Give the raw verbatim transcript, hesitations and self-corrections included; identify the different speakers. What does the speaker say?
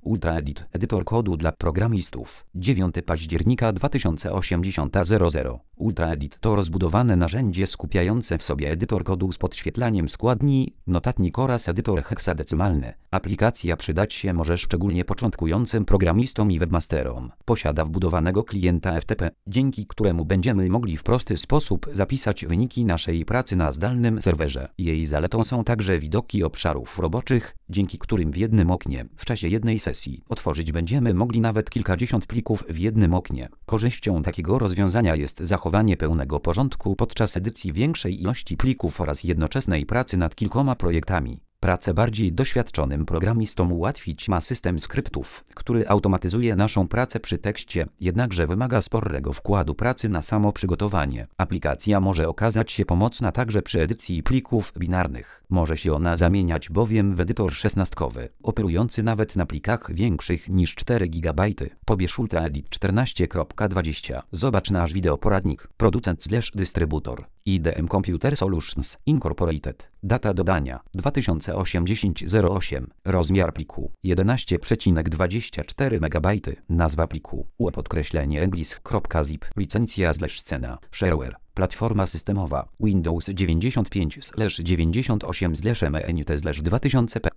Speaker 1: UltraEdit, edytor kodu dla programistów. dziewiątego października dwa tysiące osiemdziesiątego. UltraEdit to rozbudowane narzędzie skupiające w sobie edytor kodu z podświetlaniem składni, notatnik oraz edytor heksadecymalny. Aplikacja przydać się może szczególnie początkującym programistom i webmasterom. Posiada wbudowanego klienta F T P, dzięki któremu będziemy mogli w prosty sposób zapisać wyniki naszej pracy na zdalnym serwerze. Jej zaletą są także widoki obszarów roboczych, dzięki którym w jednym oknie, w czasie jednej sesji, otworzyć będziemy mogli nawet kilkadziesiąt plików w jednym oknie. Korzyścią takiego rozwiązania jest zachowanie pełnego porządku podczas edycji większej ilości plików oraz jednoczesnej pracy nad kilkoma projektami. Pracę bardziej doświadczonym programistom ułatwić ma system skryptów, który automatyzuje naszą pracę przy tekście, jednakże wymaga sporego wkładu pracy na samo przygotowanie. Aplikacja może okazać się pomocna także przy edycji plików binarnych. Może się ona zamieniać bowiem w edytor szesnastkowy, operujący nawet na plikach większych niż cztery gigabajty. Pobierz UltraEdit czternaście kropka dwadzieścia. Zobacz nasz wideoporadnik. Producent slash dystrybutor. I D M Computer Solutions Incorporated. Data dodania dwa tysiące osiemdziesiąt zero osiem. Rozmiar pliku jedenaście przecinek dwadzieścia cztery megabajty. Nazwa pliku U podkreślenie English.zip. Licencja slash cena shareware. Platforma systemowa Windows dziewięćdziesiąt pięć dziewięćdziesiąt osiem M E N T dwa tysiące P.